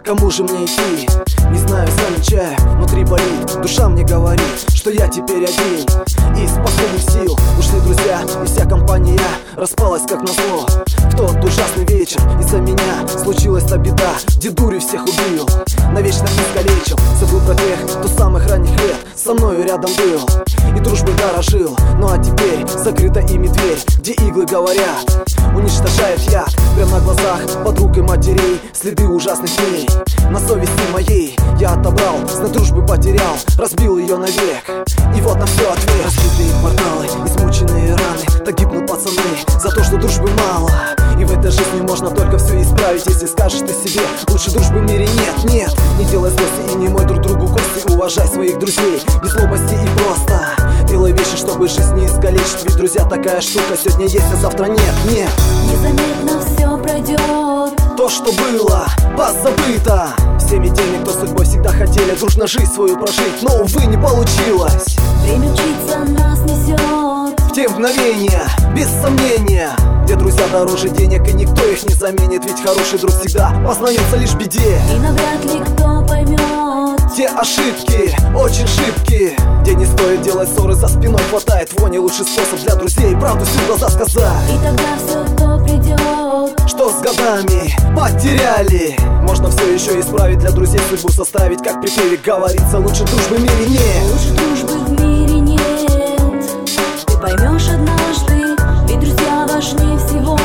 кому же мне идти? Не знаю, замечаю, внутри болит. Душа мне говорит, что я теперь один. Из последних сил ушли друзья, и вся компания распалась как назло. В тот ужасный вечер из-за меня случилась та беда, где дури всех убил, навечно искалечил. Забыл про тех, кто с самых ранних лет со мною рядом был и дружбой дорожил. Ну а теперь закрыта ими дверь, где иглы говорят, уничтожает яд прямо на глазах подруг и матерей. Следы ужасных дней на совести моей я отобрал, знак дружбы потерял, разбил ее навек. И вот на все ответ. Разбитые порталы, измученные раны, так гибнут пацаны за то, что дружбы мало. И в этой жизни можно только все исправить, если скажешь ты себе: лучше дружбы в мире нет, нет. Не делай злости и не мой друг другу кости, уважай своих друзей без злобости и просто делай вещи, чтобы жизнь не искалечить. Ведь друзья такая штука, сегодня есть, а завтра нет, нет. Незаметно все пройдет. То, что было, позабыто всеми теми, кто судьбой всегда хотели дружно жизнь свою прожить, но, увы, не получилось. Время мчится, нас несет В те мгновения, без сомнения, где друзья дороже денег, и никто их не заменит. Ведь хороший друг всегда познается лишь в беде, и навряд ли кто поймет те ошибки, очень шибкие, где не стоит делать ссоры за спиной, хватает вони. Лучший способ для друзей правду всю в глаза сказать. И тогда все то придет, что с годами потеряли, можно все еще исправить, для друзей судьбу составить. Как в припеве говорится, лучше дружбы в мире нет. Лучше дружбы в мире нет. Ты поймешь однажды, ведь друзья важнее всего.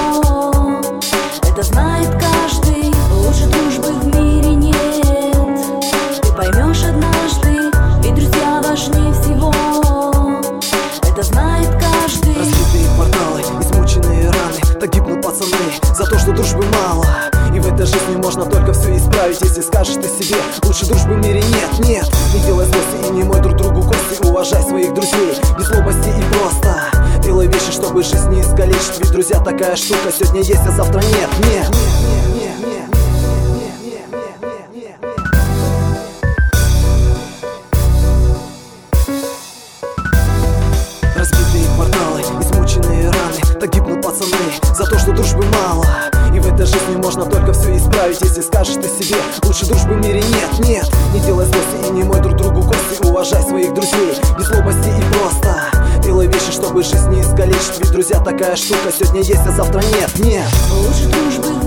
Это знает каждый. Лучше дружбы в мире нет. Ты поймешь однажды, ведь друзья важнее всего. Это знает каждый. Разбитые порталы, измученные раны, так гибнут пацаны за то, что дружбы мало. И в этой жизни можно только все исправить, если скажешь ты себе: лучше дружбы в мире нет, нет. Не делай злости и не мой друг другу кости, уважай своих друзей без злобости и просто делай вещи, чтобы жизнь не искалечить. Ведь друзья такая штука, сегодня есть, а завтра нет, нет. Разбитые порталы, измученные раны, так гибнут пацаны за то, что дружбы мало. И в этой жизни можно только все исправить, если скажешь ты себе: лучше дружбы в мире нет, нет. Не делай злости и не мой друг другу кости, уважай своих друзей без злобости и просто делай вещи, чтобы жизнь не искалечить. Ведь друзья такая штука, сегодня есть, а завтра нет, нет. Лучше дружбы